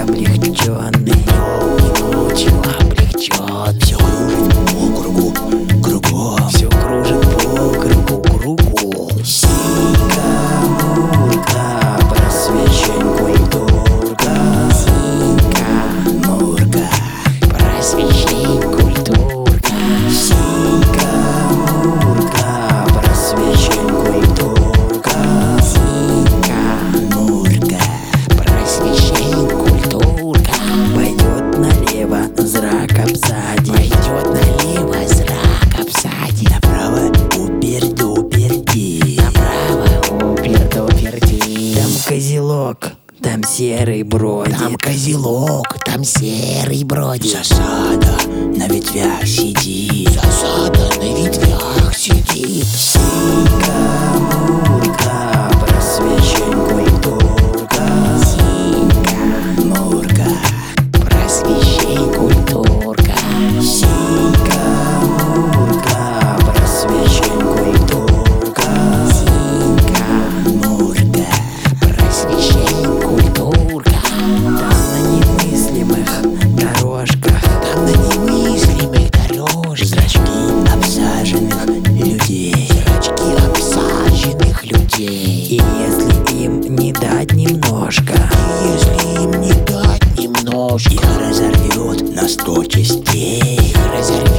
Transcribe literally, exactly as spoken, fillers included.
облегченный, ночью облегчен. Все кружит по кругу, кругом. Все кружит по кругу, кругом. Сика, мурка, просвещен культурка. Сика, мурка, просвещен культурка. Сика, мурка, просвещен культурка. Сика, мурка, просвещен культурка. Пойдет налево, зрак обсади. Пойдет налево, зрак обсади. Направо упер-дуперди. Направо упер-дуперди. Там козелок, там серый бродит. Там козелок, там серый бродит. Засада на ветвях сидит. Засада на ветвях сидит. Сика, мурка, просвещен культурка. Сика, мурка, просвещен культурка. Сика, мурка, просвещен культурка. Сика, мурка, просвещен культурка. Там на немыслимых дорожках, там на немыслимых дорожках зрачки обсаженных людей. Зрачки обсаженных людей. И если им не дать немножко, и если им не дать немножко, их разорвет на сто частей. Их разорвет